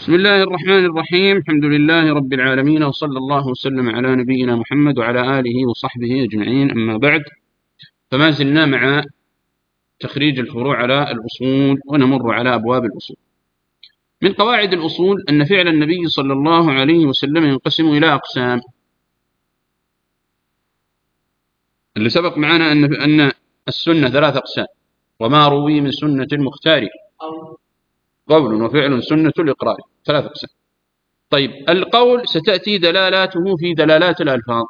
بسم الله الرحمن الرحيم. الحمد لله رب العالمين، وصلى الله وسلم على نبينا محمد وعلى آله وصحبه أجمعين. أما بعد، فما زلنا مع تخريج الفروع على الأصول، ونمر على أبواب الأصول. من قواعد الأصول أن فعل النبي صلى الله عليه وسلم ينقسم إلى أقسام. اللي سبق معنا أن السنة ثلاث أقسام: وما روي من سنة المختار، قول وفعل سنة الإقرار، ثلاث أقسام. طيب، القول ستأتي دلالاته في دلالات الألفاظ.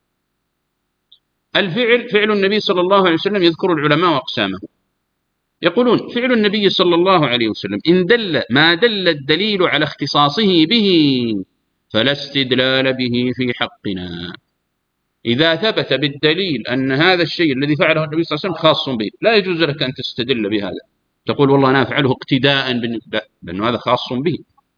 الفعل، فعل النبي صلى الله عليه وسلم يذكر العلماء أقسامه. يقولون: فعل النبي صلى الله عليه وسلم إن دل ما دل الدليل على اختصاصه به فلا استدلال به في حقنا. إذا ثبت بالدليل أن هذا الشيء الذي فعله النبي صلى الله عليه وسلم خاص به، لا يجوز لك أن تستدل بهذا، تقول والله أنا أفعله اقتداء لا، لأنه هذا خاص به.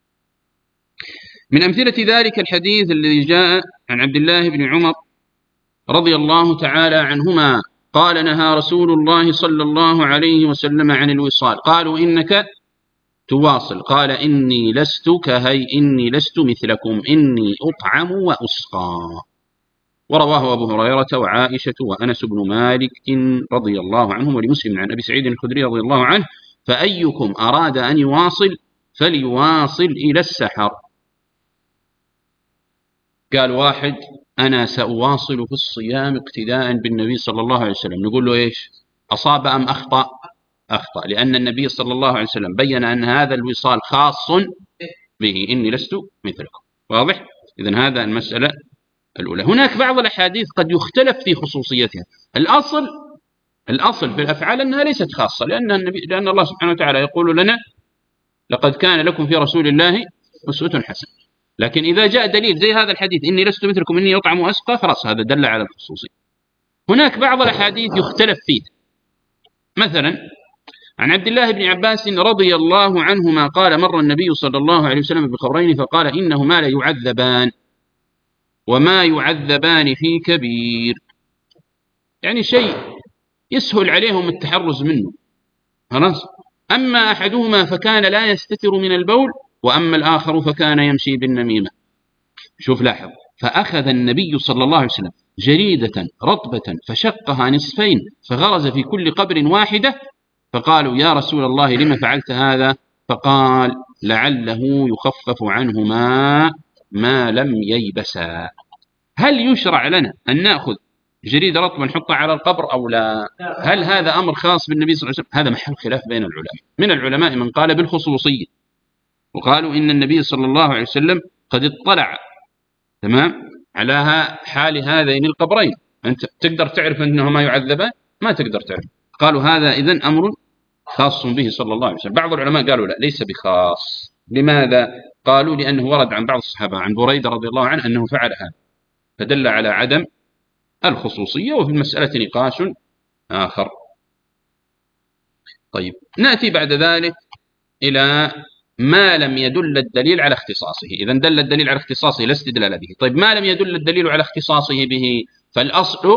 من أمثلة ذلك الحديث الذي جاء عن عبد الله بن عمر رضي الله تعالى عنهما قال: نهى رسول الله صلى الله عليه وسلم عن الوصال. قالوا: إنك تواصل؟ قال: إني لست مثلكم، إني أطعم وأسقى. ورواه أبو هريرة وعائشة وأنس بن مالك رضي الله عنهم، ولمسلم عن أبي سعيد الخدري رضي الله عنه: فأيكم أراد أن يواصل فليواصل إلى السحر. قال واحد: أنا سأواصل في الصيام اقتداء بالنبي صلى الله عليه وسلم. نقول له: إيش؟ أصاب أم أخطأ؟ أخطأ، لأن النبي صلى الله عليه وسلم بين أن هذا الوصال خاص به، إني لست مثلكم. واضح؟ إذن هذا المسألة الأولى. هناك بعض الأحاديث قد يختلف في خصوصيتها. الأصل في الأفعال أنها ليست خاصة، لأن الله سبحانه وتعالى يقول لنا: لقد كان لكم في رسول الله أسوة حسنة. لكن إذا جاء دليل زي هذا الحديث: إني لست مثلكم، إني أطعم وأسقى، خلاص هذا دل على الخصوصية. هناك بعض الأحاديث يختلف فيه. مثلا عن عبد الله بن عباس رضي الله عنهما قال: مر النبي صلى الله عليه وسلم بقبرين فقال: إنهما ليعذبان وما يعذبان في كبير. يعني شيء يسهل عليهم التحرز منه، خلاص. أما أحدهما فكان لا يستتر من البول، وأما الآخر فكان يمشي بالنميمة. شوف، لاحظ: فأخذ النبي صلى الله عليه وسلم جريدة رطبة فشقها نصفين فغرز في كل قبر واحدة، فقالوا: يا رسول الله لما فعلت هذا؟ فقال: لعله يخفف عنهما ما لم ييبسا. هل يشرع لنا أن نأخذ جريدة رطبة نحطها على القبر أو لا؟ هل هذا أمر خاص بالنبي صلى الله عليه وسلم؟ هذا محل خلاف بين العلماء. من العلماء من قال بالخصوصية، وقالوا إن النبي صلى الله عليه وسلم قد اطلع تمام على حال هذين القبرين. أنت تقدر تعرف أنهما يعذبان؟ ما تقدر تعرف. قالوا هذا إذن أمر خاص به صلى الله عليه وسلم. بعض العلماء قالوا لا، ليس بخاص. لماذا؟ قالوا لأنه ورد عن بعض الصحابة، عن بريدة رضي الله عنه، أنه فعل هذا، فدل على عدم الخصوصية. وفي المسألة نقاش آخر. طيب، نأتي بعد ذلك إلى ما لم يدل الدليل على اختصاصه. إذا دل الدليل على اختصاصه لا استدلال به. طيب، ما لم يدل الدليل على اختصاصه به، فالأصل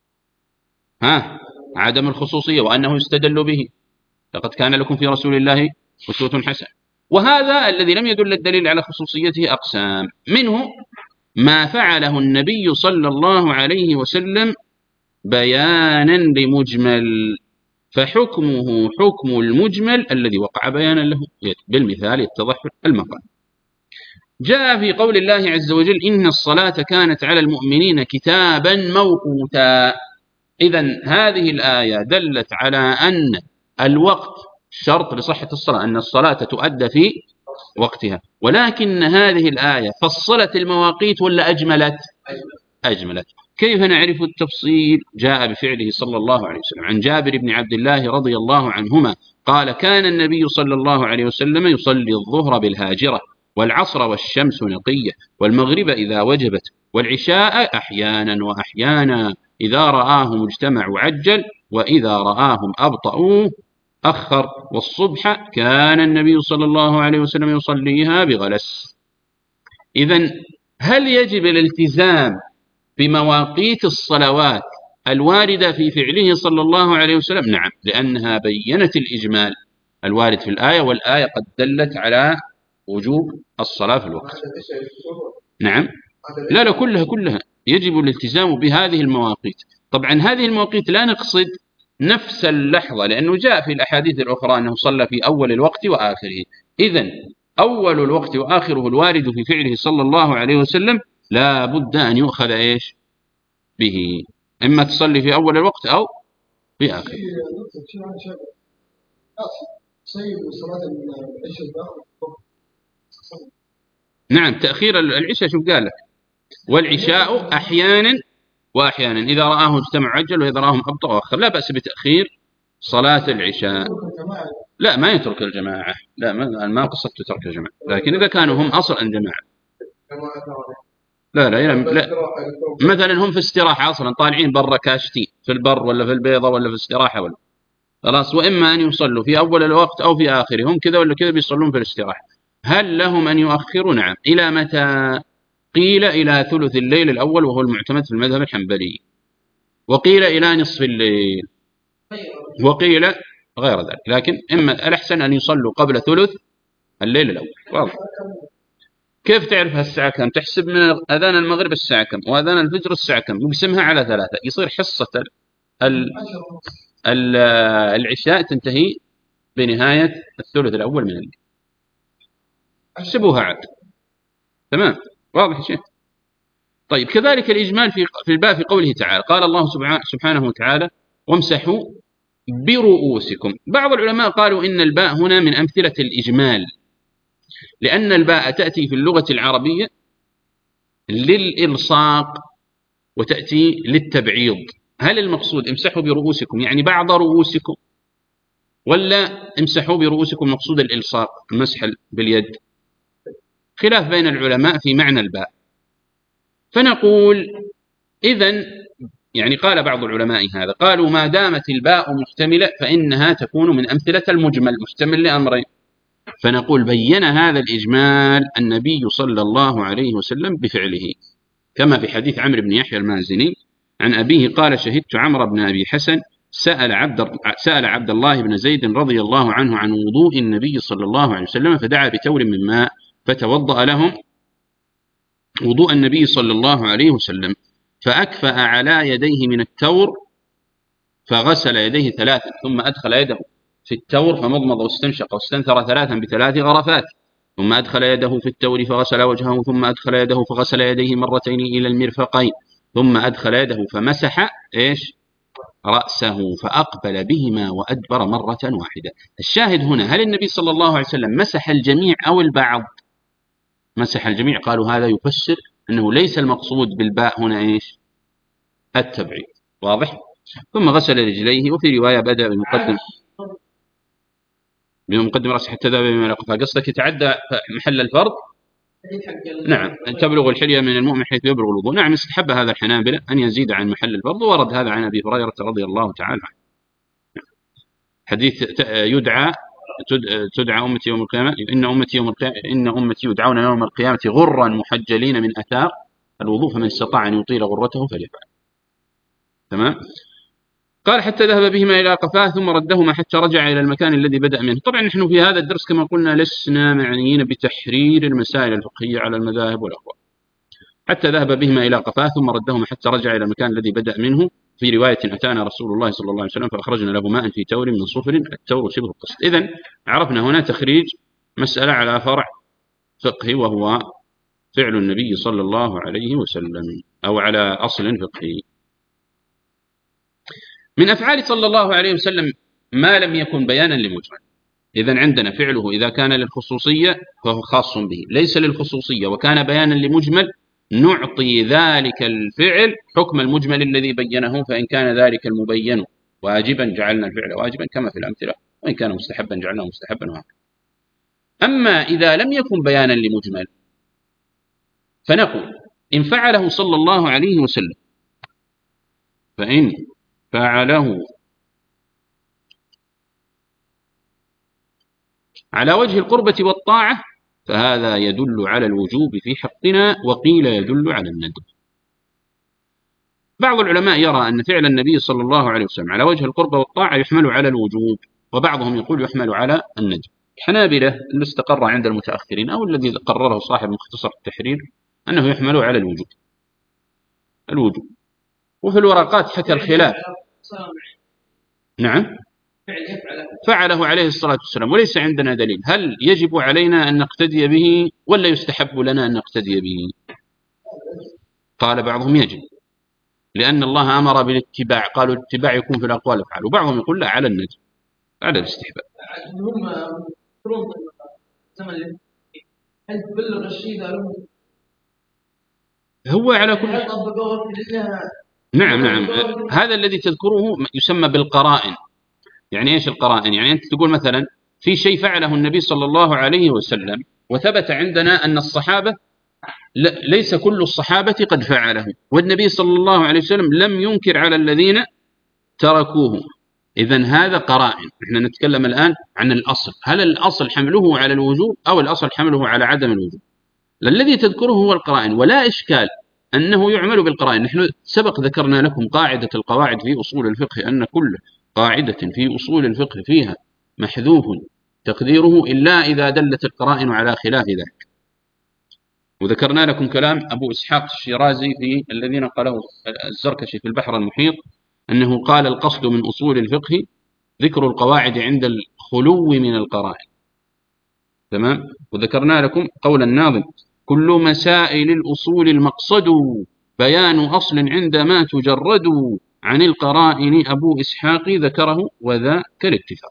عدم الخصوصية، وأنه يستدل به. لقد كان لكم في رسول الله أسوة حسنة. وهذا الذي لم يدل الدليل على خصوصيته أقسام: منه ما فعله النبي صلى الله عليه وسلم بيانا لمجمل، فحكمه حكم المجمل الذي وقع بيانا له، بالمثال يتضح المقال. جاء في قول الله عز وجل: إن الصلاة كانت على المؤمنين كتابا موقوتا. إذن هذه الآية دلت على أن الوقت شرط لصحة الصلاة، أن الصلاة تؤدى في وقتها. ولكن هذه الآية فصلت المواقيت ولا أجملت؟ أجملت. كيف نعرف التفصيل؟ جاء بفعله صلى الله عليه وسلم. عن جابر بن عبد الله رضي الله عنهما قال: كان النبي صلى الله عليه وسلم يصلي الظهر بالهاجرة، والعصر والشمس نقية، والمغرب إذا وجبت، والعشاء أحيانا وأحيانا، إذا رآهم اجتمعوا عجل، وإذا رآهم أبطأوا أخر، والصبح كان النبي صلى الله عليه وسلم يصليها بغلس. إذن هل يجب الالتزام بمواقيت الصلوات الواردة في فعله صلى الله عليه وسلم؟ نعم، لأنها بينت الإجمال الوارد في الآية، والآية قد دلت على وجوب الصلاة في الوقت. نعم. لا كلها يجب الالتزام بهذه المواقيت. طبعا هذه المواقيت لا نقصد نفس اللحظة، لأنه جاء في الأحاديث الأخرى أنه صلى في أول الوقت وآخره. إذن أول الوقت وآخره الوارد في فعله صلى الله عليه وسلم لا بد أن يؤخذ إيش به، إما تصلي في أول الوقت أو في آخره. نعم، تأخير العشاء شوف قال لك، والعشاء أحيانا وأحيانا إذا رآه اجتمع عجل وإذا رآهم أبطأ وأخر. لا بأس بتأخير صلاة العشاء. لا ما يترك الجماعة، لا ما قصدت ترك الجماعة، لكن إذا كانوا هم أصلا جماعة. لا مثلا هم في استراحة أصلا، طالعين برا كاشتين في البر ولا في البيضة ولا في استراحة ولا خلاص، وإما أن يصلوا في أول الوقت أو في آخره، هم كذا ولا كذا بيصلون في الاستراحة. هل لهم أن يؤخروا؟ نعم. إلى متى؟ قيل إلى ثلث الليل الأول وهو المعتمد في المذهب الحنبلي، وقيل إلى نصف الليل، وقيل غير ذلك، لكن إما الأحسن أن يصلوا قبل ثلث الليل الأول. واضح؟ كيف تعرف الساعة كم؟ تحسب من أذان المغرب الساعة كم وأذان الفجر الساعة كم، يقسمها على 3، يصير حصة العشاء تنتهي بنهاية الثلث الأول من الليل. احسبوها عاد. تمام. واضح يا شيخ؟ طيب كذلك الإجمال في الباء في قوله تعالى، قال الله سبحانه وتعالى وامسحوا برؤوسكم. بعض العلماء قالوا إن الباء هنا من أمثلة الإجمال، لأن الباء تأتي في اللغة العربية للإلصاق وتأتي للتبعيض. هل المقصود امسحوا برؤوسكم يعني بعض رؤوسكم، ولا امسحوا برؤوسكم مقصود الإلصاق المسح باليد؟ خلاف بين العلماء في معنى الباء. فنقول إذن يعني قال بعض العلماء هذا، قالوا ما دامت الباء محتملة فإنها تكون من أمثلة المجمل، محتمل لأمرين. فنقول بين هذا الإجمال النبي صلى الله عليه وسلم بفعله، كما في حديث عمرو بن يحيى المازني عن أبيه قال شهدت عمرو بن أبي حسن سأل عبد الله بن زيد رضي الله عنه عن وضوء النبي صلى الله عليه وسلم فدعا بتور من ماء فتوضأ لهم وضوء النبي صلى الله عليه وسلم، فأكفأ على يديه من التور فغسل يديه 3، ثم أدخل يده في التور فمضمض واستنشق واستنثر 3 ب3 غرفات، ثم أدخل يده في التور فغسل وجهه، ثم أدخل يده فغسل يديه مرتين إلى المرفقين، ثم أدخل يده فمسح إيش؟ رأسه فأقبل بهما وأدبر مرة واحدة. الشاهد هنا، هل النبي صلى الله عليه وسلم مسح الجميع أو البعض؟ مسح الجميع. قالوا هذا يفسر أنه ليس المقصود بالباء هنا إيش؟ التبعيد. واضح؟ ثم غسل رجليه، وفي رواية بدأ بمقدم رأسه حتى ذهب بما لقفه. قصدك يتعدى محل الفرض؟ نعم، أن تبلغ الحلية من المؤمن حيث يبلغ الوضوء. نعم، استحب هذا الحنابلة أن يزيد عن محل الفرض، ورد هذا عن أبي هريرة رضي الله تعالى عنه. حديث تدعى أمتي يوم القيامة، إن أمتي يدعون يوم القيامة غرا محجلين من أثار الوضوء فمن استطاع أن يطيل غرته فليفعل. تمام. قال حتى ذهب بهما إلى قفاه ثم ردهما حتى رجع إلى المكان الذي بدأ منه. طبعا نحن في هذا الدرس كما قلنا لسنا معنيين بتحرير المسائل الفقهية على المذاهب والأقوال. حتى ذهب بهما إلى قفاه ثم ردهما حتى رجع إلى المكان الذي بدأ منه. في رواية أتانا رسول الله صلى الله عليه وسلم فأخرجنا له ماء في تور من صفر، التور شبه القصد. إذن عرفنا هنا تخريج مسألة على فرع فقهي وهو فعل النبي صلى الله عليه وسلم، أو على أصل فقهي. من أفعال صلى الله عليه وسلم ما لم يكن بيانا لمجمل. إذن عندنا فعله إذا كان للخصوصية فهو خاص به، ليس للخصوصية وكان بيانا لمجمل نعطي ذلك الفعل حكم المجمل الذي بينه، فإن كان ذلك المبين واجبا جعلنا الفعل واجبا كما في الأمثلة، وإن كان مستحبا جعلناه مستحبا وهكذا. أما إذا لم يكن بيانا لمجمل فنقول إن فعله صلى الله عليه وسلم، فإن فعله على وجه القربة والطاعة فهذا يدل على الوجوب في حقنا، وقيل يدل على الندب. بعض العلماء يرى أن فعل النبي صلى الله عليه وسلم على وجه القربة والطاعة يحمل على الوجوب، وبعضهم يقول يحمل على الندب. الحنابلة اللي استقر عند المتأخرين أو الذي قرره صاحب مختصر التحرير أنه يحمل على الوجوب. الوجوب. وفي الورقات حكى الخلاف. نعم، فعله عليه الصلاة والسلام وليس عندنا دليل. هل يجب علينا أن نقتدي به ولا يستحب لنا أن نقتدي به؟ قال بعضهم يجب، لأن الله أمر بالاتباع، قالوا الاتباع يكون في الأقوال والأفعال، وبعضهم يقول لا، على الندب، على الاستحباب. هل تبلغ الشيء هو على كل نعم هذا الذي تذكره يسمى بالقرائن. يعني ايش القرائن؟ يعني انت تقول مثلا في شيء فعله النبي صلى الله عليه وسلم وثبت عندنا ان الصحابه ليس كل الصحابه قد فعله، والنبي صلى الله عليه وسلم لم ينكر على الذين تركوه. اذا هذا قرائن. احنا نتكلم الان عن الاصل، هل الاصل حمله على الوجوب او الاصل حمله على عدم الوجوب؟ الذي تذكره هو القرائن، ولا اشكال أنه يعمل بالقرائن. نحن سبق ذكرنا لكم قاعدة القواعد في أصول الفقه، أن كل قاعدة في أصول الفقه فيها محذوف تقديره إلا إذا دلت القرائن على خلاف ذلك. وذكرنا لكم كلام أبو إسحاق الشيرازي في الذين قاله الزركشي في البحر المحيط، أنه قال القصد من أصول الفقه ذكر القواعد عند الخلو من القرائن. تمام. وذكرنا لكم قول الناظم: كل مسائل الأصول المقصد بيان أصل عندما تجرد عن القرائن أبو إسحاق ذكره وذاك الاتفاق.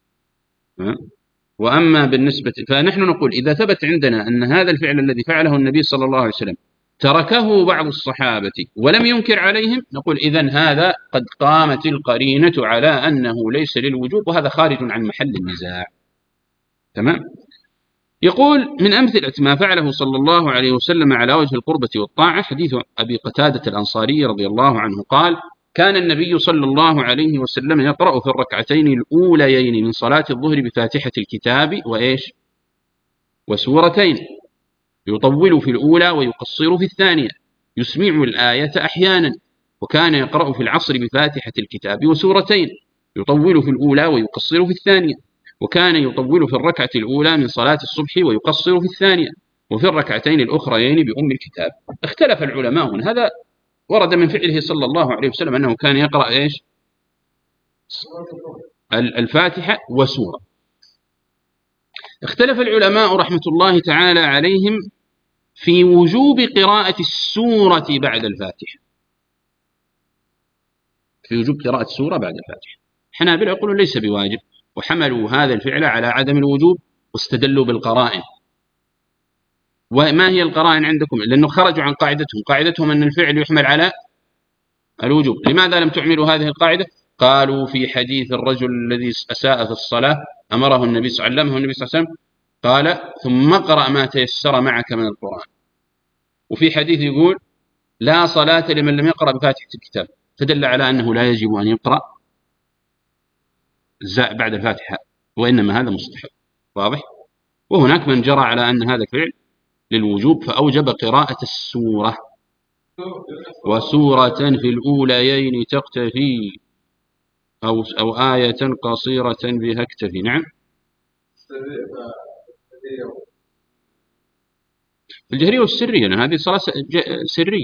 وأما بالنسبة فنحن نقول إذا ثبت عندنا أن هذا الفعل الذي فعله النبي صلى الله عليه وسلم تركه بعض الصحابة ولم ينكر عليهم، نقول إذن هذا قد قامت القرينة على أنه ليس للوجوب، وهذا خارج عن محل النزاع. تمام. يقول من أمثلة ما فعله صلى الله عليه وسلم على وجه القربة والطاعة حديث أبي قتادة الأنصاري رضي الله عنه قال: كان النبي صلى الله عليه وسلم يقرأ في الركعتين الأوليين من صلاة الظهر بفاتحة الكتاب وإيش؟ وسورتين، يطول في الأولى ويقصر في الثانية، يسمع الآية أحيانا. وكان يقرأ في العصر بفاتحة الكتاب وسورتين، يطول في الأولى ويقصر في الثانية. وكان يطول في الركعة الأولى من صلاة الصبح ويقصر في الثانية، وفي الركعتين الأخريين بأم الكتاب. اختلف العلماء هنا. هذا ورد من فعله صلى الله عليه وسلم أنه كان يقرأ إيش؟ الفاتحة وسورة. اختلف العلماء رحمة الله تعالى عليهم في وجوب قراءة السورة بعد الفاتحة، في وجوب قراءة السورة بعد الفاتحة. الحنابلة يقولون ليس بواجب، وحملوا هذا الفعل على عدم الوجوب واستدلوا بالقرائن. وما هي القرائن عندكم؟ لأنه خرجوا عن قاعدتهم أن الفعل يحمل على الوجوب. لماذا لم تعملوا هذه القاعدة؟ قالوا في حديث الرجل الذي أساء في الصلاة أمره النبي صلى الله عليه وسلم قال: ثم اقرأ ما تيسر معك من القرآن. وفي حديث يقول: لا صلاة لمن لم يقرأ بفاتحة الكتاب، فدل على أنه لا يجب أن يقرأ بعد الفاتحة، وإنما هذا مستحب. واضح؟ وهناك من جرى على أن هذا الفعل للوجوب فأوجب قراءة السورة. وسورة في الأوليين تقتفي أو آية قصيرة بها اكتفي. نعم. الجهرية والسرية، هذه صلاة سرية،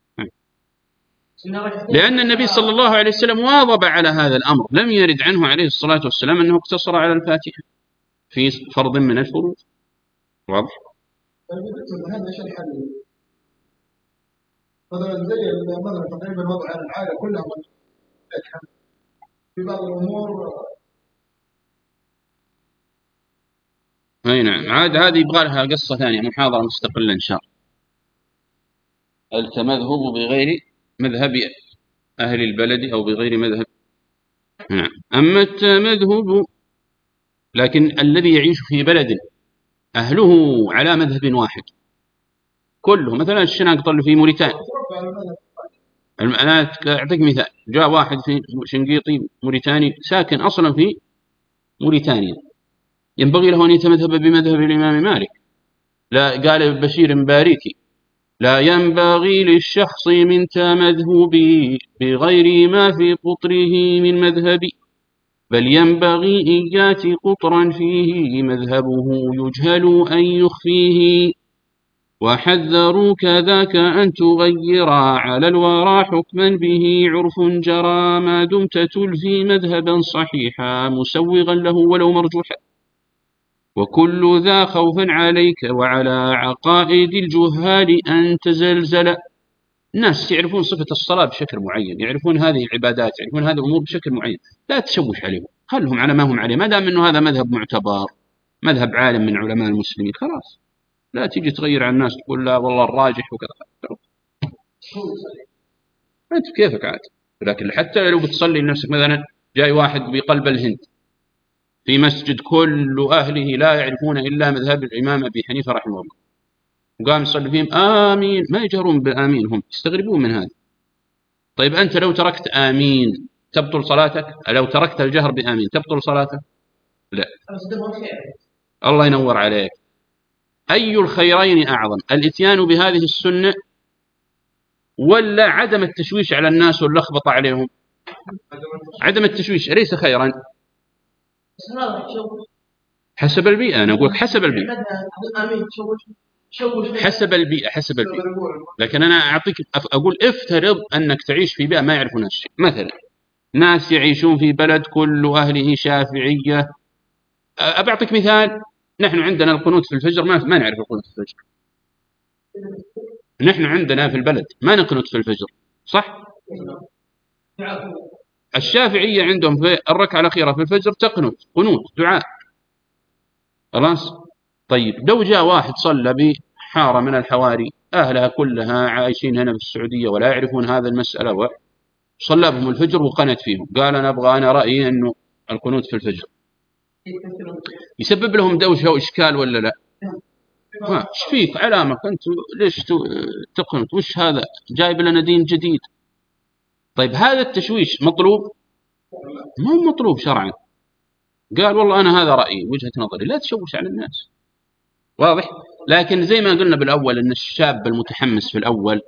لأن النبي صلى الله عليه وسلم واظب على هذا الأمر. لم يرد عنه عليه الصلاة والسلام أنه اقتصر على الفاتحة في فرض من الفروض. واضح؟ هذا ايش الحل؟ مثلا زي مثلا تقريبا وضع العادة كلها في بعض الأمور. أي نعم، عاد هذه يبغى لها قصة ثانية، محاضرة مستقلة إن شاء الله. التمذهب بغير مذهب أهل البلد أو بغير مذهب. نعم. أما التمذهب لكن الذي يعيش في بلد أهله على مذهب واحد كله، مثلا الشناقطة في موريتانيا. أنا أعطيك مثال: جاء واحد في شنقيطي موريتاني ساكن أصلا في موريتانيا، ينبغي له أن يتمذهب بمذهب الإمام مالك. لا، قال بشير مباركي: لا ينبغي للشخص من تمذهبي بغير ما في قطره من مذهبي. بل ينبغي إن ياتي قطرا فيه مذهبه يجهل أن يخفيه، وحذروا كذاك أن تغيرا على الورى حكما به عرف جرى، ما دمت تلفي مذهبا صحيحا مسوغا له ولو مرجوحا، وكل ذا خوفا عليك وعلى عقائد الجهال أن تزلزل. الناس يعرفون صفة الصلاة بشكل معين، يعرفون هذه العبادات، يعرفون هذه الأمور بشكل معين، لا تشوش عليهم، خلهم على ما هم عليه، ما دام أنه هذا مذهب معتبر، مذهب عالم من علماء المسلمين، خلاص. لا تيجي تغير على الناس تقول لا والله الراجح وكذا، أنت بكيفك عاد. لكن حتى لو بتصلي لنفسك، مثلا جاي واحد بقلب الهند في مسجد كل أهله لا يعرفون إلا مذهب الإمام أبي حنيفة رحمه الله، وقام يصلي فيهم آمين، ما يجهرون بآمين، هم يستغربون من هذا. طيب أنت لو تركت آمين تبطل صلاتك؟ لو تركت الجهر بآمين تبطل صلاتك؟ لا. الله ينور عليك. أي الخيرين أعظم، الإتيان بهذه السنة ولا عدم التشويش على الناس واللخبطة عليهم؟ عدم التشويش أليس خيرا؟ حسب البيئة، أنا أقول حسب البيئة، حسب البيئة، حسب البيئة. لكن أنا أعطيك أقول افترض أنك تعيش في بيئة ما يعرفون الشيء، مثلا ناس يعيشون في بلد كل أهله شافعية. أبعطيك مثال، نحن عندنا القنوت في الفجر ما نعرف القنوت في الفجر، نحن عندنا في البلد ما نقنت في الفجر، صح؟ الشافعية عندهم في الركعة الأخيرة في الفجر تقنت قنوت دعاء، خلاص. طيب لو جاء واحد صلى بحارة من الحواري أهلها كلها عايشين هنا في السعودية ولا يعرفون هذا المسألة، وصلى بهم الفجر وقنت فيهم، قال أنا رأيي أنه القنوت في الفجر، يسبب لهم دوشة وإشكال ولا لا؟ ايش فيك علامك أنت ليش تقنت؟ وش هذا جايب لنا دين جديد؟ طيب هذا التشويش مطلوب؟ ما هو مطلوب شرعا. قال والله أنا هذا رأيي وجهة نظري، لا تشوش على الناس، واضح؟ لكن زي ما قلنا بالأول أن الشاب المتحمس في الأول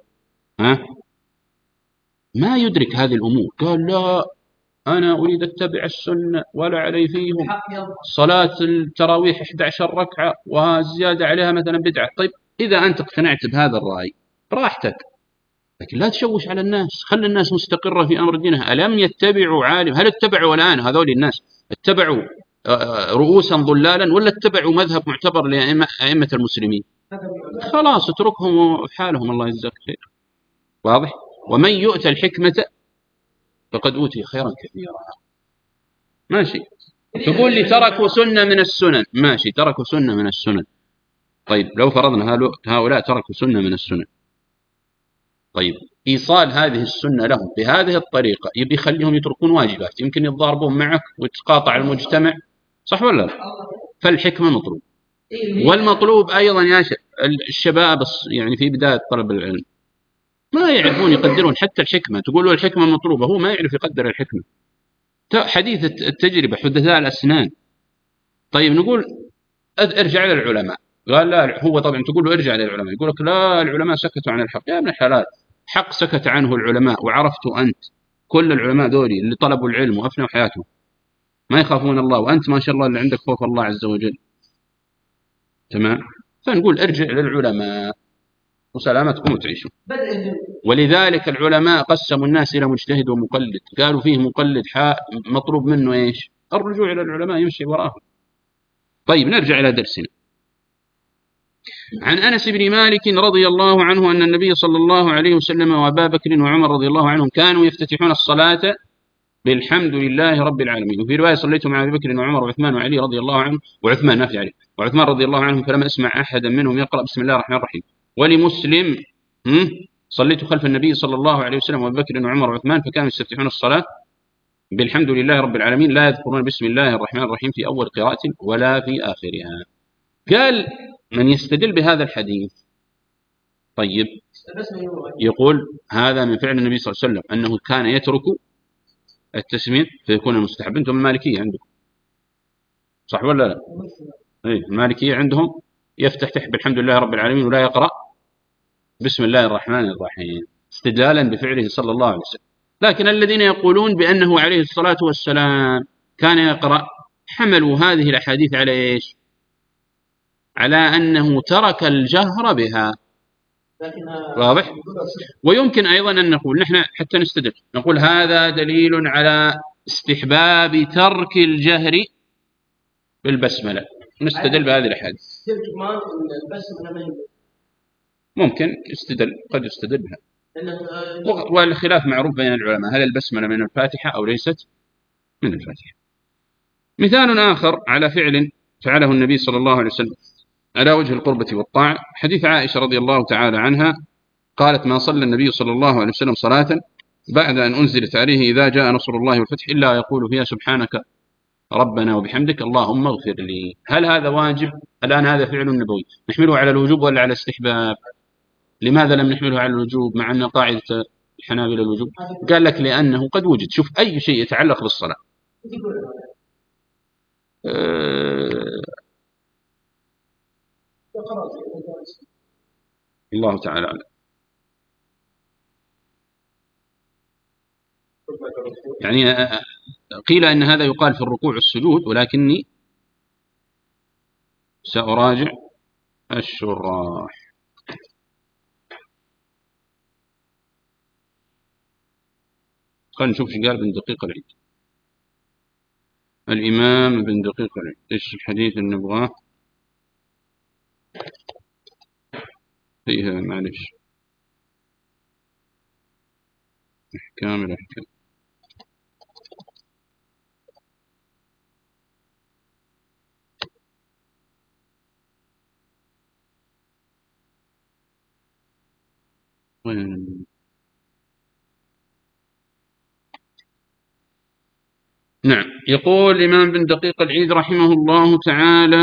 ما يدرك هذه الأمور، قال لا أنا أريد أتبع السنة ولا علي فيهم، صلاة التراويح 11 ركعة والزيادة عليها مثلا بدعة. طيب إذا أنت اقتنعت بهذا الرأي براحتك، لكن لا تشوش على الناس، خلي الناس مستقرة في أمر دينها. ألم يتبعوا عالم؟ هل اتبعوا الآن هذول الناس اتبعوا رؤوسا ضلالا ولا اتبعوا مذهب معتبر لأئمة المسلمين؟ خلاص اتركهم في حالهم، الله يجزاك خير، واضح؟ ومن يؤتى الحكمة فقد أوتي خيرا كثيرا. ماشي. تقول لي تركوا سنة من السنن، ماشي تركوا سنة من السنن. طيب لو فرضنا هؤلاء تركوا سنة من السنن، طيب إيصال هذه السنة لهم بهذه الطريقة يبي يخليهم يتركون واجبات، يمكن يتضاربون معك ويتقاطع المجتمع، صح ولا لا؟ فالحكمة مطلوب. والمطلوب أيضا يا الشباب يعني في بداية طلب العلم ما يعرفون يقدرون حتى الحكمة، تقول له الحكمة مطلوبة هو ما يعرف يقدر الحكمة. حديث التجربة حدثاء الأسنان. طيب نقول ارجع للعلماء، قال لا، هو طبعا تقول له ارجع للعلماء يقول لك لا العلماء سكتوا عن الحق. يا ابن الحلال، حق سكت عنه العلماء وعرفته أنت. كل العلماء ذولي اللي طلبوا العلم وأفنوا حياتهم ما يخافون الله، وأنت ما شاء الله اللي عندك خوف الله عز وجل، تمام؟ فنقول ارجع للعلماء وسلامتكم وتعيشوا. ولذلك العلماء قسموا الناس إلى مجتهد ومقلد، قالوا فيه مقلد مطلوب منه إيش؟ الرجوع إلى العلماء يمشي وراهم. طيب نرجع إلى درسنا. عن أنس بن مالك رضي الله عنه أن النبي صلى الله عليه وسلم وأبا بكر وعمر رضي الله عنهم كانوا يفتتحون الصلاة بالحمد لله رب العالمين. وفي رواية صليت مع أبي بكر وعمر وعثمان وعلي رضي الله عنهم، وعثمان ما في علي، وعثمان رضي الله عنهم فلم أسمع أحدا منهم يقرأ بسم الله الرحمن الرحيم. ولمسلم صليت خلف النبي صلى الله عليه وسلم وأبي بكر وعمر وعثمان فكانوا يستفتحون الصلاة بالحمد لله رب العالمين لا يذكرون بسم الله الرحمن الرحيم في أول قراءة ولا في آخرها. قال من يستدل بهذا الحديث طيب يقول هذا من فعل النبي صلى الله عليه وسلم أنه كان يترك التسمية فيكون المستحب. أنتم المالكية عندكم صح ولا لا؟ المالكية عندهم يفتتح بالحمد لله رب العالمين ولا يقرأ بسم الله الرحمن الرحيم استدلالا بفعله صلى الله عليه وسلم. لكن الذين يقولون بأنه عليه الصلاة والسلام كان يقرأ، حملوا هذه الأحاديث على إيش؟ على أنه ترك الجهر بها. واضح؟ ويمكن أيضا أن نقول نحن حتى نستدل، نقول هذا دليل على استحباب ترك الجهر بالبسملة، نستدل بهذه الأحاديث. ممكن يستدل، قد يستدل بها. والخلاف معروف بين العلماء، هل البسملة من الفاتحة أو ليست من الفاتحة. مثال آخر على فعل فعله النبي صلى الله عليه وسلم على وجه القربة والطاعة، حديث عائشة رضي الله تعالى عنها قالت: ما صلى النبي صلى الله عليه وسلم صلاة بعد أن أنزلت عليه إذا جاء نصر الله والفتح إلا يقول فيها سبحانك ربنا وبحمدك اللهم اغفر لي. هل هذا واجب؟ الآن هذا فعل نبوي، نحمله على الوجوب ولا على الاستحباب؟ لماذا لم نحمله على الوجوب مع أن قاعدة الحنابلة الوجوب؟ قال لك لأنه قد وجد. شوف أي شيء يتعلق بالصلاة الله تعالى أعلم. يعني قيل أن هذا يقال في الركوع والسجود، ولكني سأراجع الشراح. خلينا نشوف ايش قال ابن دقيق العيد. الإمام ابن دقيق العيد ايش الحديث اللي نبغاه فيها؟ معلش، أحكام الأحكام. نعم، يقول الإمام بن دقيق العيد رحمه الله تعالى: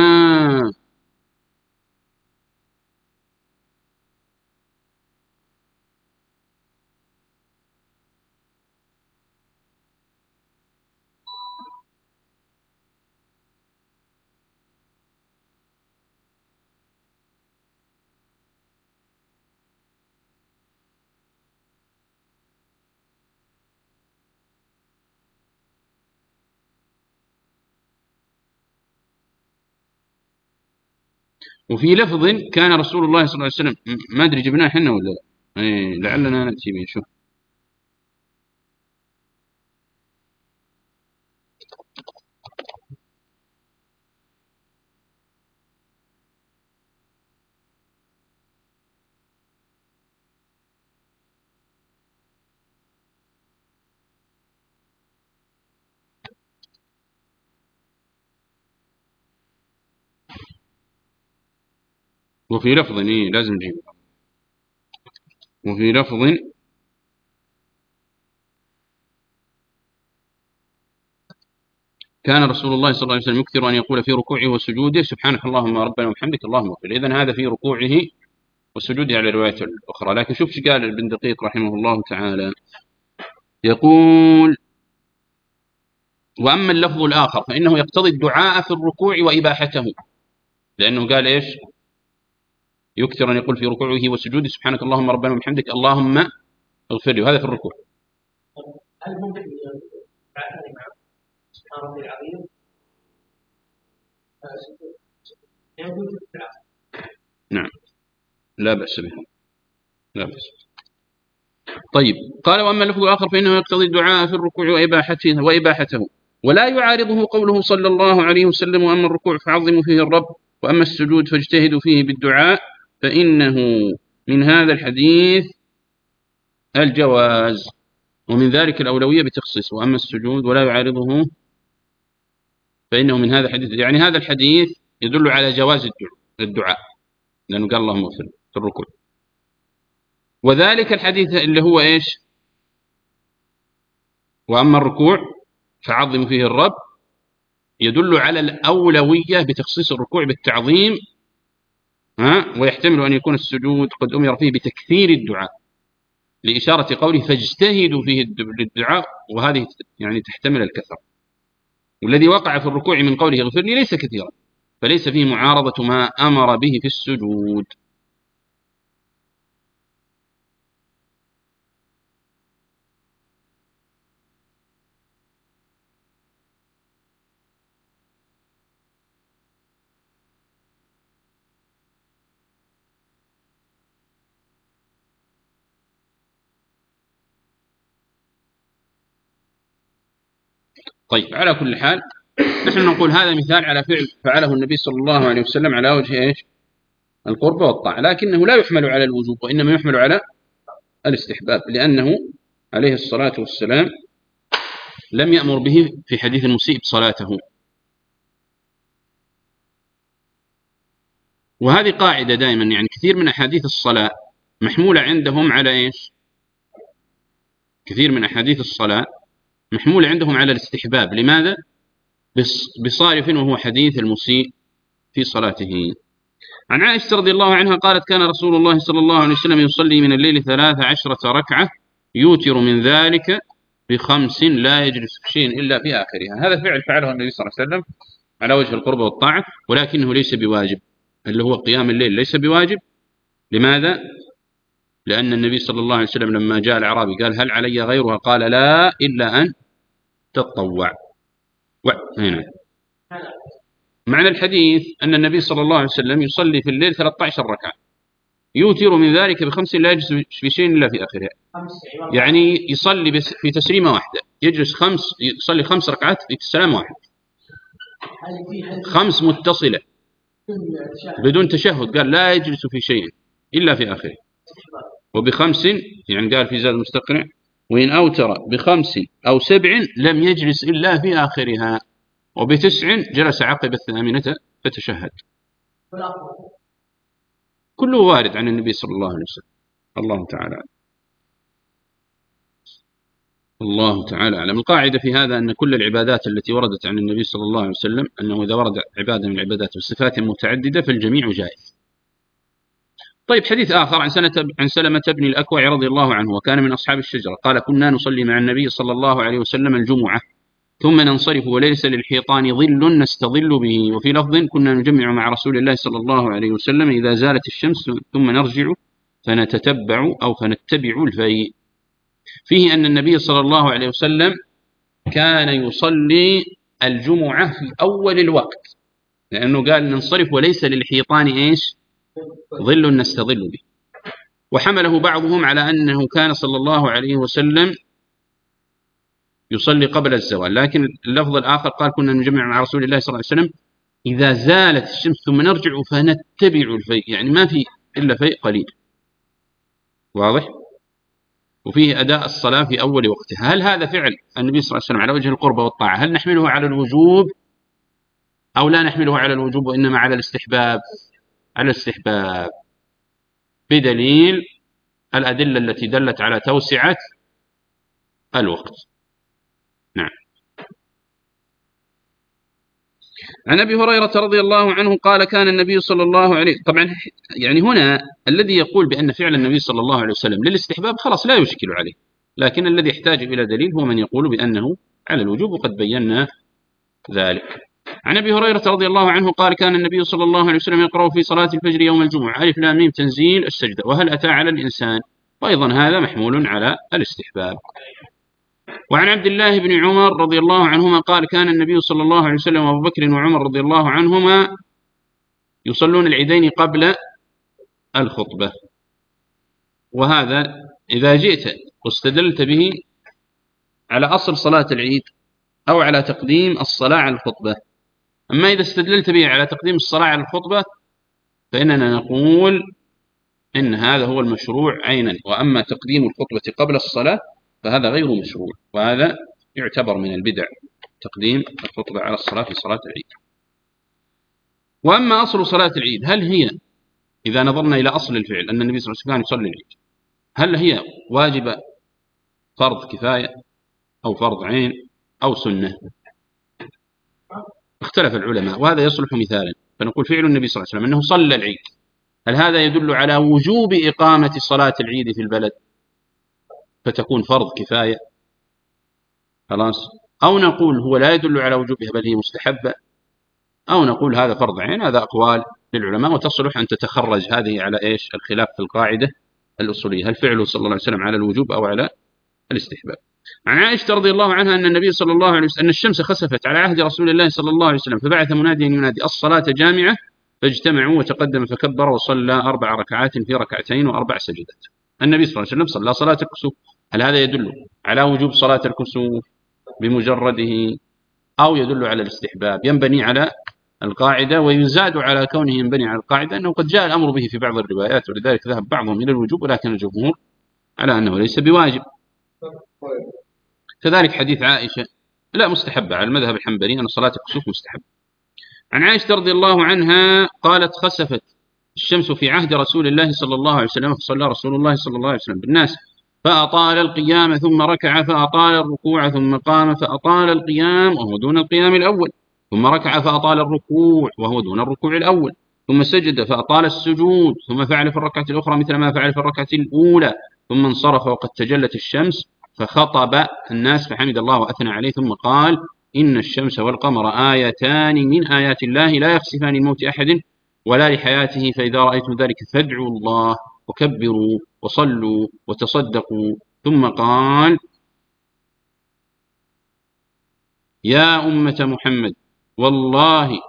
وفي لفظ كان رسول الله صلى الله عليه وسلم، ما أدري جبناه احنا ولا لا، لعلنا نأتي به. شوف، وفي لفظ لازم نجيبه. وفي لفظ كان رسول الله صلى الله عليه وسلم يكثر أن يقول في ركوعه وسجوده سبحانك اللهم ربنا وبحمدك اللهم اغفر. إذن هذا في ركوعه وسجوده على الرواية الأخرى. لكن شوف ايش قال ابن دقيق رحمه الله تعالى، يقول: وأما اللفظ الآخر فإنه يقتضي الدعاء في الركوع وإباحته، لأنه قال إيش؟ يكثر أن يقول في ركوعه وسجوده سبحانك اللهم ربنا وبحمدك اللهم اغفر لي، وهذا في الركوع. هل ممكن سبحان ربي العظيم؟ نعم، لا بأس به، لا بأس. طيب، قال: وأما اللفظ الآخر فإنه يقتضي الدعاء في الركوع وإباحته ولا يعارضه قوله صلى الله عليه وسلم: وأما الركوع فعظموا فيه الرب، وأما السجود فاجتهدوا فيه بالدعاء، فإنه من هذا الحديث الجواز، ومن ذلك الأولوية بتخصيص وأما السجود ولا يعارضه فإنه من هذا الحديث. يعني هذا الحديث يدل على جواز الدعاء، لأنه قال اللهم اغفر في الركوع. وذلك الحديث اللي هو إيش؟ وأما الركوع فعظم فيه الرب، يدل على الأولوية بتخصيص الركوع بالتعظيم، ويحتمل أن يكون السجود قد أمر فيه بتكثير الدعاء، لإشارة قوله فاجتهدوا فيه للدعاء، وهذه يعني تحتمل الكثرة. والذي وقع في الركوع من قوله اغفر لي ليس كثيرا، فليس فيه معارضة ما أمر به في السجود. طيب على كل حال نحن نقول هذا مثال على فعل فعله النبي صلى الله عليه وسلم على وجه إيش؟ القرب والطاعة، لكنه لا يحمل على الوجوب وإنما يحمل على الاستحباب، لأنه عليه الصلاة والسلام لم يأمر به في حديث المسيء بصلاته. وهذه قاعدة دائما، يعني كثير من أحاديث الصلاة محمولة عندهم على إيش؟ كثير من أحاديث الصلاة محمولة عندهم على الاستحباب. لماذا؟ بصارف وهو حديث المسيء في صلاته. عن عائشة رضي الله عنها قالت: كان رسول الله صلى الله عليه وسلم يصلي من الليل 13 ركعة يوتر من ذلك ب5 لا يجلس في شيء إلا في آخرها. هذا فعل فعله النبي صلى الله عليه وسلم على وجه القرب والطاعة، ولكنه ليس بواجب، اللي هو قيام الليل ليس بواجب. لماذا؟ لأن النبي صلى الله عليه وسلم لما جاء الأعرابي قال: هل علي غيرها؟ قال: لا، إلا أن تتطوع. هنا معنى الحديث أن النبي صلى الله عليه وسلم يصلي في الليل 13 ركعة يوتر من ذلك ب5 لا يجلس في شيء إلا في آخرها. يعني يصلي في تسليمة واحدة، يصلي 5 ركعات في سلام واحد، 5 متصلة بدون تشهد، قال لا يجلس في شيء إلا في آخره. وب5 يعني قال في زاد المستقنع: وإن أوتر ب5 أو 7 لم يجلس إلا في آخرها، وب9 جلس عقب الثامنة فتشهد. كله وارد عن النبي صلى الله عليه وسلم. الله تعالى أعلم. القاعدة في هذا أن كل العبادات التي وردت عن النبي صلى الله عليه وسلم، أنه إذا ورد عبادة من العبادات بصفات متعددة فالجميع جائز. طيب حديث آخر عن سلمة بن الأكوع رضي الله عنه، وكان من أصحاب الشجرة، قال: كنا نصلي مع النبي صلى الله عليه وسلم الجمعة ثم ننصرف وليس للحيطان ظل نستظل به. وفي لفظ: كنا نجمع مع رسول الله صلى الله عليه وسلم إذا زالت الشمس ثم نرجع فنتتبع أو فنتبع الفيء. فيه أن النبي صلى الله عليه وسلم كان يصلي الجمعة في أول الوقت، لأنه قال: ننصرف وليس للحيطان إيش؟ ظل نستظل به. وحمله بعضهم على أنه كان صلى الله عليه وسلم يصلي قبل الزوال، لكن اللفظ الآخر قال: كنا نجمع مع رسول الله صلى الله عليه وسلم إذا زالت الشمس ثم نرجع فنتبع الفيء، يعني ما في إلا فيء قليل. واضح؟ وفيه أداء الصلاة في أول وقتها. هل هذا فعل النبي صلى الله عليه وسلم على وجه القربة والطاعة؟ هل نحمله على الوجوب أو لا نحمله على الوجوب وإنما على الاستحباب؟ على الاستحباب، بدليل الأدلة التي دلت على توسعة الوقت. نعم. عن أبي هريرة رضي الله عنه قال: كان النبي صلى الله عليه وسلم، طبعا يعني هنا الذي يقول بأن فعل النبي صلى الله عليه وسلم للاستحباب خلاص لا يشكل عليه، لكن الذي يحتاج إلى دليل هو من يقول بأنه على الوجوب، وقد بينا ذلك. عن أبي هريرة رضي الله عنه قال: كان النبي صلى الله عليه وسلم يقرأ في صلاة الفجر يوم الجمعة: ألف لام ميم تنزيل السجدة وهل أتى على الإنسان، وأيضا هذا محمول على الاستحباب. وعن عبد الله بن عمر رضي الله عنهما قال: كان النبي صلى الله عليه وسلم وأبو بكر وعمر رضي الله عنهما يصلون العيدين قبل الخطبة. وهذا إذا جئت واستدلت به على أصل صلاة العيد أو على تقديم الصلاة على الخطبة. أما إذا استدللت به على تقديم الصلاة على الخطبة فإننا نقول إن هذا هو المشروع عينا، وأما تقديم الخطبة قبل الصلاة فهذا غير مشروع، وهذا يعتبر من البدع، تقديم الخطبة على الصلاة في صلاة العيد. وأما أصل صلاة العيد، هل هي إذا نظرنا إلى أصل الفعل أن النبي صلى الله عليه وسلم يصلي العيد، هل هي واجبة فرض كفاية أو فرض عين أو سنة؟ اختلف العلماء، وهذا يصلح مثالا. فنقول فعل النبي صلى الله عليه وسلم أنه صلى العيد، هل هذا يدل على وجوب إقامة صلاة العيد في البلد فتكون فرض كفاية خلاص، أو نقول هو لا يدل على وجوبها بل هي مستحبة، أو نقول هذا فرض عين؟ هذا أقوال للعلماء، وتصلح أن تتخرج هذه على إيش؟ الخلاف في القاعدة الأصولية، هل فعله صلى الله عليه وسلم على الوجوب أو على الاستحباب. عن عائشة رضي الله عنها أن النبي صلى الله عليه وسلم أن الشمس خسفت على عهد رسول الله صلى الله عليه وسلم فبعث مناديا ينادي: الصلاة جامعة، فاجتمعوا وتقدم فكبر وصلى 4 ركعات في 2 و4 سجدات. النبي صلى الله عليه وسلم صلى صلاة الكسوف، هل هذا يدل على وجوب صلاة الكسوف بمجرده أو يدل على الاستحباب، ينبني على القاعدة، ويزاد على كونه ينبني على القاعدة أنه قد جاء الأمر به في بعض الروايات، ولذلك ذهب بعضهم إلى الوجوب، ولكن الجمهور على أنه ليس بواجب. كذلك حديث عائشة لا مستحبة على المذهب الحنبلي أن صلاة الكسوف مستحبة. عن عائشة رضي الله عنها قالت: خسفت الشمس في عهد رسول الله صلى الله عليه وسلم، فصلى رسول الله صلى الله عليه وسلم بالناس فأطال القيام ثم ركع، فأطال الركوع ثم قام فأطال القيام وهو دون القيام الأول، ثم ركع فأطال الركوع وهو دون الركوع الأول، ثم سجد فأطال السجود، ثم فعل في الركعة الأخرى مثل ما فعل في الركعة الأولى، ثم انصرف وقد تجلت الشمس فخطب الناس فحمد الله وأثنى عليه، ثم قال: إن الشمس والقمر آيتان من آيات الله لا يخسفان لموت أحد ولا لحياته، فإذا رأيتم ذلك فادعوا الله وكبروا وصلوا وتصدقوا. ثم قال: يا أمة محمد، والله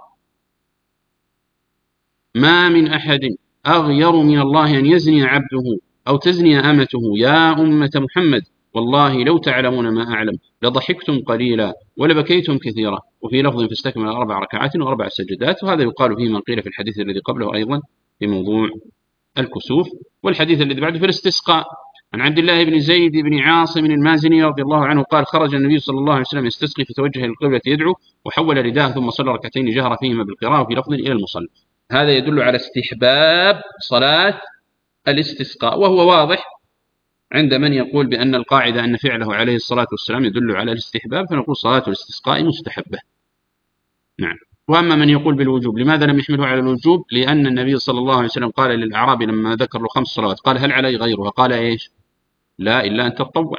ما من أحد أغير من الله أن يزني عبده أو تزني أمته. يا أمة محمد، والله لو تعلمون ما أعلم لضحكتم قليلا ولبكيتم كثيرا. وفي لفظ: فاستكمل 4 ركعات و4 سجدات. وهذا يقال فيه ما قيل في الحديث الذي قبله أيضا في موضوع الكسوف. والحديث الذي بعده في الاستسقاء. عن عبد الله بن زيد بن عاصم المازني رضي الله عنه قال: خرج النبي صلى الله عليه وسلم يستسقي فتوجه إلى القبلة يدعو وحول رداءه ثم صلى ركعتين جهر فيهما بالقراءة، وفي لفظ: إلى المصلى. هذا يدل على استحباب صلاة الاستسقاء، وهو واضح عند من يقول بأن القاعدة أن فعله عليه الصلاة والسلام يدل على الاستحباب، فنقول صلاة الاستسقاء مستحبة. نعم. وأما من يقول بالوجوب، لماذا لم يحمله على الوجوب؟ لأن النبي صلى الله عليه وسلم قال للأعرابي لما ذكر له 5 صلوات قال: هل علي غيرها؟ قال: إيش؟ لا، إلا أن تتطوع.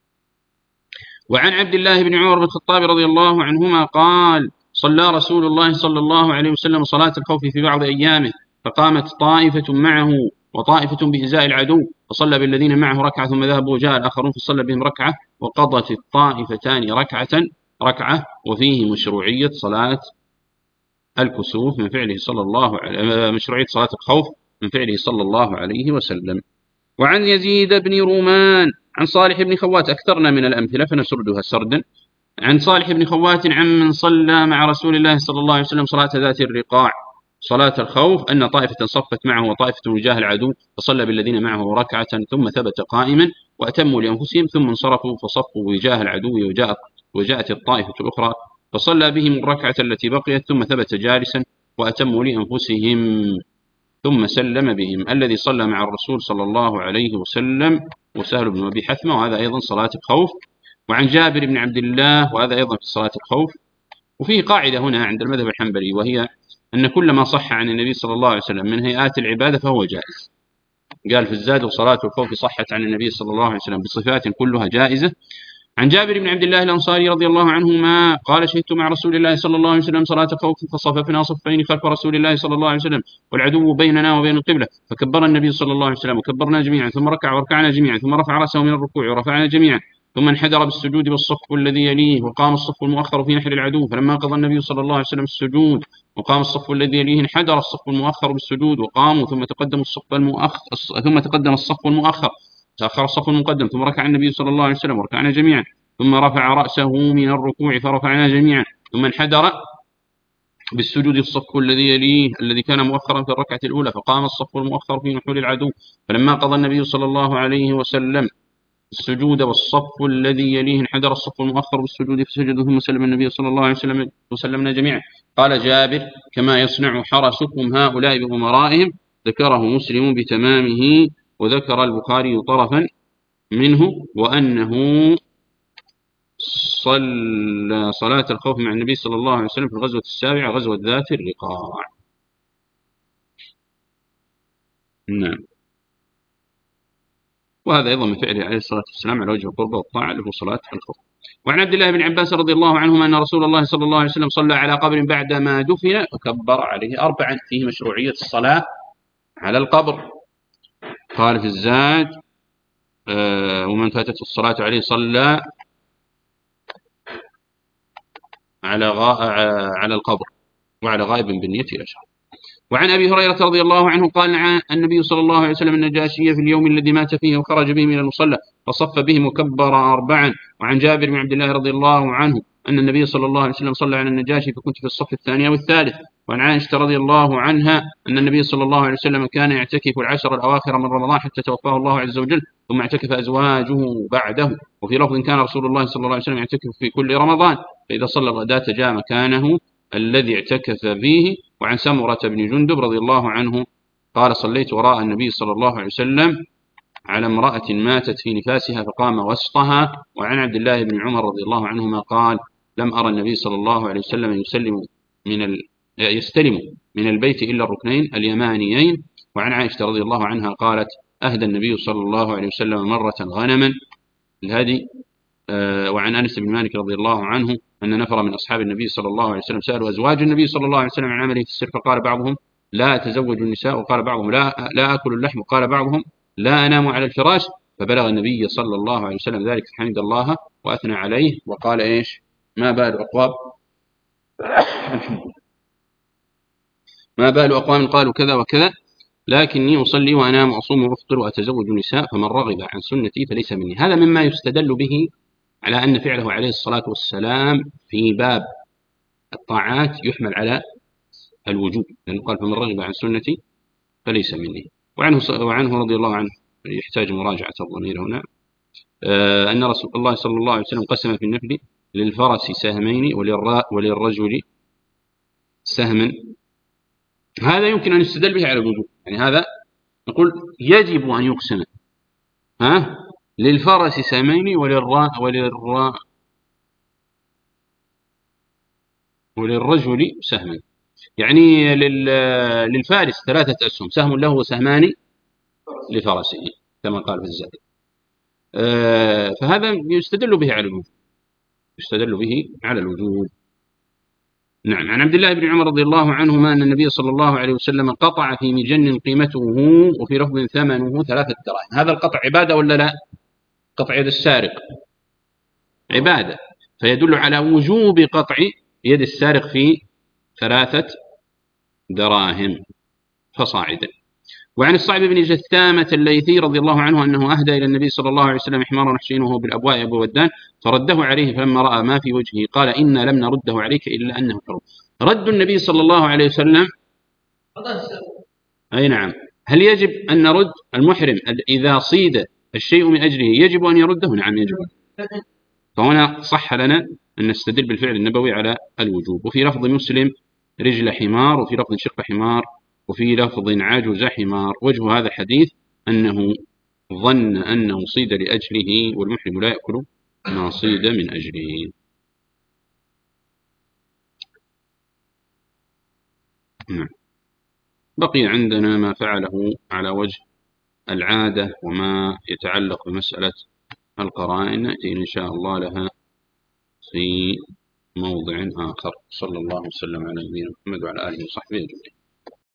وعن عبد الله بن عمر بن الخطاب رضي الله عنهما قال: صلى رسول الله صلى الله عليه وسلم صلاة الخوف في بعض أيامه، فقامت طائفة معه وطائفة بإزاء العدو، فصلى بالذين معه ركعة ثم ذهبوا وجاء الآخرون فصلى بهم ركعة، وقضت الطائفتان ركعة. وفيه مشروعية صلاة الكسوف من فعله صلى الله عليه مشروعية صلاة الخوف من فعله صلى الله عليه وسلم. وعن يزيد بن رومان عن صالح بن خوات، أكثرنا من الأمثلة فنسردها سردا. عن صالح بن خوات عن من صلى مع رسول الله صلى الله عليه وسلم صلاة ذات الرقاع صلاة الخوف أن طائفة صفت معه وطائفة وجاه العدو، فصلى بالذين معه ركعة ثم ثبت قائما وأتموا لأنفسهم، ثم انصرفوا فصفوا وجاه العدو، وجاءت الطائفة الأخرى فصلى بهم الركعة التي بقيت ثم ثبت جالسا وأتموا لأنفسهم، ثم سلم بهم. الذي صلى مع الرسول صلى الله عليه وسلم وسهل بن أبي حثمة، وهذا أيضا صلاة الخوف. وعن جابر بن عبد الله، وهذا أيضا في صلاة الخوف. وفيه قاعدة هنا عند المذهب الحنبلي، وهي أن كل ما صح عن النبي صلى الله عليه وسلم من هيئات العبادة فهو جائز. قال في الزاد: وصلاة الخوف صحت عن النبي صلى الله عليه وسلم بصفات كلها جائزة. عن جابر بن عبد الله الأنصاري رضي الله عنهما قال: شهدت مع رسول الله صلى الله عليه وسلم صلاة خوف فصففنا صفين خلف رسول الله صلى الله عليه وسلم والعدو بيننا وبين القبلة، فكبر النبي صلى الله عليه وسلم وكبرنا جميعا، ثم ركع وركعنا جميعا، ثم رفع رأسه من الركوع ورفعنا جميعا، ثم انحدر بالسجود والصف الذي يليه، وقام الصف المؤخر في نحر العدو، فلما قضى النبي صلى الله عليه وسلم السجود وقام الصف الذي يليه انحدر الصف المؤخر بالسجود وقاموا، ثم تقدم الصف المؤخر تأخر الصف المقدم، ثم ركع النبي صلى الله عليه وسلم وركعنا جميعا، ثم رفع رأسه من الركوع فرفعنا جميعا، ثم انحدر بالسجود الصف الذي يليه الذي كان مؤخرا في الركعة الأولى، فقام الصف المؤخر في نحور العدو، فلما قضى النبي صلى الله عليه وسلم السجود والصف الذي يليه انحدر الصف المؤخر بالسجود فسجد، ثم سلم النبي صلى الله عليه وسلم وسلمنا جميعا. قال جابر: كما يصنع حرسكم هؤلاء بأمرائهم. ذكره مسلم بتمامه، وذكر البخاري طرفا منه، وأنه صلى صلاة الخوف مع النبي صلى الله عليه وسلم في الغزوة السابعة، غزوة ذات الرقاع. نعم. وهذا أيضا من فعله عليه الصلاة والسلام على وجه القربة والطاعة له صلاة الخوف. وعن عبد الله بن عباس رضي الله عنهما أن رسول الله صلى الله عليه وسلم صلى على قبر بعدما دفن وكبر عليه 4. فيه مشروعية الصلاة على القبر. قال في الزاد: ومن فاتته الصلاة عليه صلى على القبر وعلى غائب بالنية إلى شهر. وعن أبي هريرة رضي الله عنه قال: النبي صلى الله عليه وسلم النجاشي في اليوم الذي مات فيه وخرج بهم إلى المصلى فصف بهم وكبر 4. وعن جابر بن عبد الله رضي الله عنه أن النبي صلى الله عليه وسلم صلى على النجاشي فكنت في الصف الثاني والثالث. وعن عائشة رضي الله عنها أن النبي صلى الله عليه وسلم كان يعتكف العشر الأواخر من رمضان حتى توفاه الله عز وجل، ثم اعتكف أزواجه بعده. وفي لفظ كان رسول الله صلى الله عليه وسلم يعتكف في كل رمضان، فإذا صلى الغداة جاء مكانه الذي اعتكف فيه. وعن سمرة بن جندب رضي الله عنه قال صليت وراء النبي صلى الله عليه وسلم على امرأة ماتت في نفاسها فقام وسطها. وعن عبد الله بن عمر رضي الله عنهما قال لم أرى النبي صلى الله عليه وسلم يستلم من البيت إلا الركنين اليمانيين. وعن عائشة رضي الله عنها قالت أهدى النبي صلى الله عليه وسلم مرة غنما الهدي. وعن أنس بن مالك رضي الله عنه أن نفر من أصحاب النبي صلى الله عليه وسلم سألوا أزواج النبي صلى الله عليه وسلم عن عمله في السر، فقال بعضهم لا أتزوج النساء، وقال بعضهم لا أكل اللحم، وقال بعضهم لا أنام على الفراش. فبلغ النبي صلى الله عليه وسلم ذلك فحمد الله وأثنى عليه وقال إيش؟ ما بال أقوام قالوا كذا وكذا لكني أصلي وأنام وأصوم وأفطر وأتزوج النساء فمن رغب عن سنتي فليس مني. هذا مما يستدل به على أن فعله عليه الصلاة والسلام في باب الطاعات يحمل على الوجوب، لأنه قال فمن رغب عن سنتي فليس مني. وعنه رضي الله عنه يحتاج مراجعة الضمير هنا أن رسول الله صلى الله عليه وسلم قسم في النفل للفرس سهمين وللرجل سهم. هذا يمكن أن يستدل به على الوجوب، يعني هذا نقول يجب أن يقسم للفرس سهمين وللرجل سهم، يعني للفارس 3 أسهم، سهم له وسهمان لفرسه كما قال في الزاد. فهذا يستدل به على الوجوب. نعم. عن عبد الله بن عمر رضي الله عنهما أن النبي صلى الله عليه وسلم قطع في مجن قيمته وفي لفظ ثمنه 3 دراهم. هذا القطع عبادة ولا لا؟ قطع يد السارق عبادة، فيدل على وجوب قطع يد السارق في 3 دراهم فصاعدا. وعن الصعب بن جثامة الليثي رضي الله عنه أنه أهدى إلى النبي صلى الله عليه وسلم حمارا محشيا وهو بالأبواء أبو ودان، فرده عليه فلما رأى ما في وجهه قال إنا لم نرده عليك إلا أنه حرم. رد النبي صلى الله عليه وسلم أي نعم. هل يجب أن نرد المحرم إذا صيد الشيء من أجله يجب أن يرده؟ نعم يجب. فهنا صح لنا أن نستدل بالفعل النبوي على الوجوب. وفي لفظ مسلم رجل حمار، وفي لفظ شق حمار، وفي لفظ عجز حمار. وجه هذا الحديث أنه ظن أنه صيد لأجله، والمحرم لا يأكل ما صيد من أجله. نعم. بقي عندنا ما فعله على وجه العادة وما يتعلق بمسألة القرائن، نأتي إن شاء الله لها في موضع آخر. صلى الله وسلم على نبينا محمد وعلى آله وصحبه أجمعين.